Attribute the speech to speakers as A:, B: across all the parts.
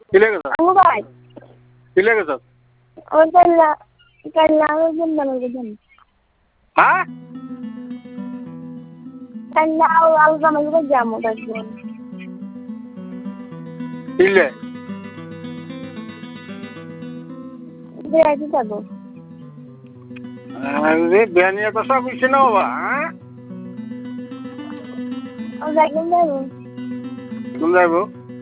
A: কিলে গেছ
B: আঙ্গু ভাই
A: কিলে গেছ
B: ওর কাল্লা কাল্লা ওর জন্য গেছেন
A: হ্যাঁ
B: কাল্লা আলোচনা করে যাবো একজন
A: কিলে
B: বেড়াইতে যাবো
A: বিয়ানিয়া কথা বুঝছে না বাবা হ্যাঁ
B: যাইবেন যাবো
A: কোন যাইবো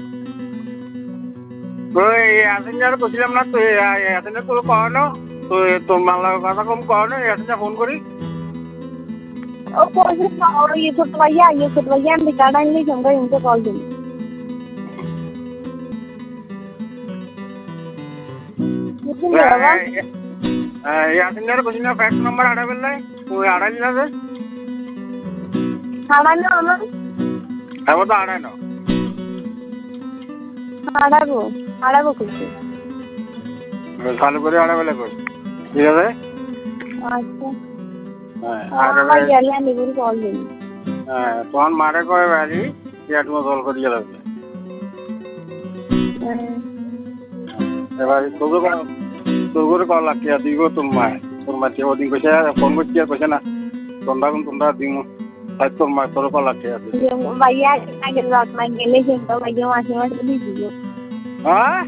A: ওই আসেন কইছিলাম না তুই আসেন তোর কনো তুই তোর মালার কথা কম কনো আসেন ফোন করি
B: ও কইছে ये ছোট ভাইয়া আমি কাটা নিলে সঙ্গে ইনকে কল দিই বুঝছেন বাবা
A: আসেন কইছিলাম ফ্যাক্স নাম্বার আড়াবেন নাই তুই আড়াইলি না যে
B: হারানো আমার
A: হ্যাঁ তো আড়াই না
B: হারাবো কিছু
A: চালু করে আড়াবেলা কই ঠিক আছে
B: আচ্ছা
A: হ্যাঁ
B: গেলে আমি কল দিই
A: হ্যাঁ তখন মারে কয় বাড়ি পেট মতল করিয়ে লাগবে এবার তোর কল লাগছে দিব তোর মা ওদিন কইছে ফোন করছি আর কইছে না তোমরা দিম তোর মা তোর কল লাগছে
B: ভাইয়া আগে রাত না গেলে কিন্তু ভাইয়া মাসে দিয়ে দিব
A: হ্যাঁ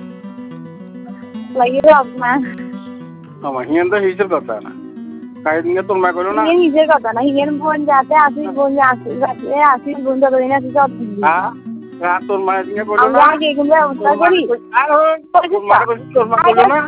B: ভাইয়া রাত না
A: আমার হিয়ান তো হিসেব কথা না কাই দিন তোর মা কইলো না
B: নিজের কথা না হিয়ান বোন যাতে আসি বোন যাতে না সব দিবি
A: হ্যাঁ তোর মা দিন কইলো না
B: আগে এগুলো ব্যবস্থা করি
A: তোর মা কইলো না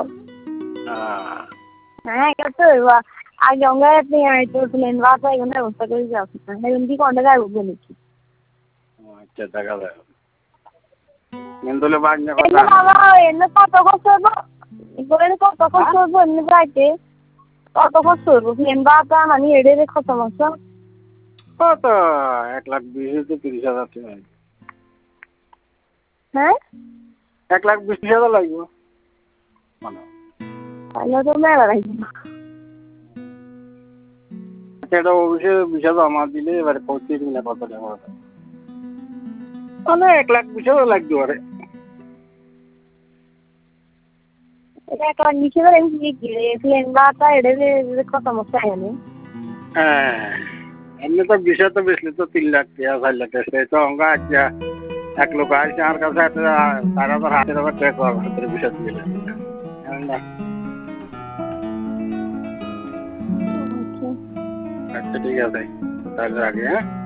B: হ্যাঁ কত আগে আমরা তো প্লেন বাস এগুলো ব্যবস্থা করে যাচ্ছি না এমনি কোনটা যাবো নাকি
A: আচ্ছা দেখা যায় কিন্তু বাজনা কথা
B: বাবা এনে কত কষ্ট হবো এগুলো কত কষ্ট হবো এমনি যাইতে কত কষ্ট হবো প্লেন বাস মানে এড়ে খত মাস
A: কত 1,20,000 তো 30,000 টাকা
B: হ্যাঁ
A: 1,20,000 লাগবে মানে
B: তাহলে তো মেলা লাগবে
A: সেটা অবশ্যই বিষয় আমার দিলে এবারে পৌঁছে দিন না কত টাকা মানে 1,20,000 লাগবে আরে
B: এটা একটা নিচে ধরে প্লেন বাসটা এড়ে কত মাস আইনি
A: হ্যাঁ এমনি তো বিষয় তো বেশি তো 3 লাখ টাকা 4 লাখ টাকা সেই তো অঙ্গা আচ্ছা 1 লোক আসছে আমার কাছে 4,500 টাকা হাতের বিষয় দিলে আচ্ছা ঠিক আছে তাহলে আগে হ্যাঁ